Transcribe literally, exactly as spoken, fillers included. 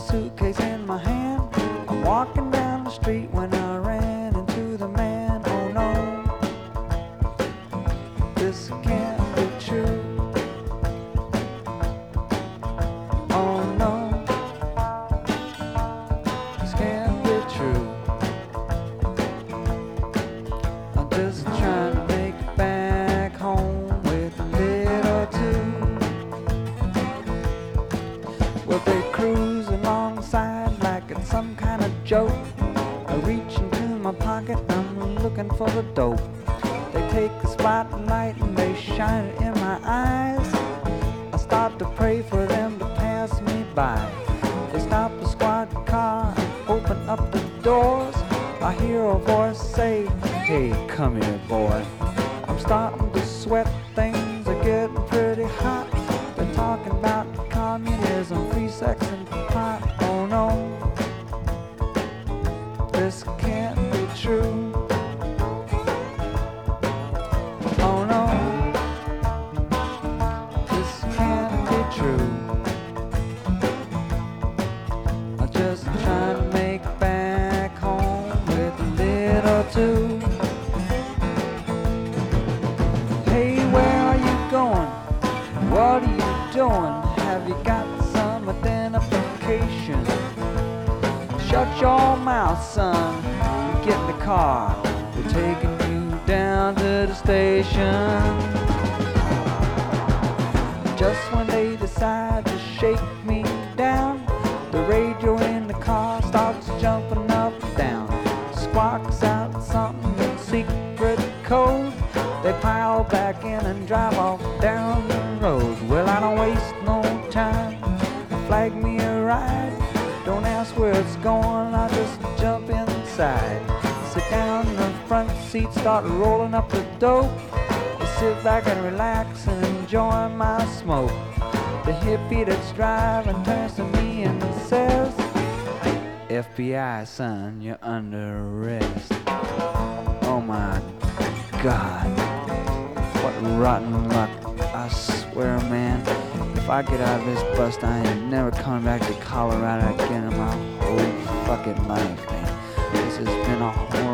suitcase in my hand. I'm walking down the street when I ran into the man. Oh no, this can't be true. Oh no, this can't be true. I'm just trying to make it back home with a little too. Well, they cruise alongside like it's some kind of joke. I reach into my pocket, I'm looking for the dope. They take the spotlight and they shine it in my eyes. I start to pray for them to pass me by. They stop the squad car and open up the doors. I hear a voice say, hey, come here, boy. I'm starting to sweat, things are getting pretty hot. They're talking about communism, free sex and pot. Oh no, this can't be true. Oh no, this can't be true. I'm just trying to make it back home with a little too. Hey, where are you going? What are you doing? Have you got some identification? Shut your mouth, son. Get in the car. We're taking you down to the station. Just when they decide to shake me down, the radio in the car starts jumping up and down. Squawks out something in secret code. They pile back in and drive off down the road. Well, I don't waste no time. Flag me a ride. Don't ask where it's going, I just jump inside. Sit down in the front seat, start rolling up the dope. I sit back and relax and enjoy my smoke. The hippie that's driving turns to me and says, F B I, son, you're under arrest. Oh my God, what rotten luck. I swear, man, if I get out of this bust, I ain't never coming back to Colorado again in my whole fucking life, man. This has been a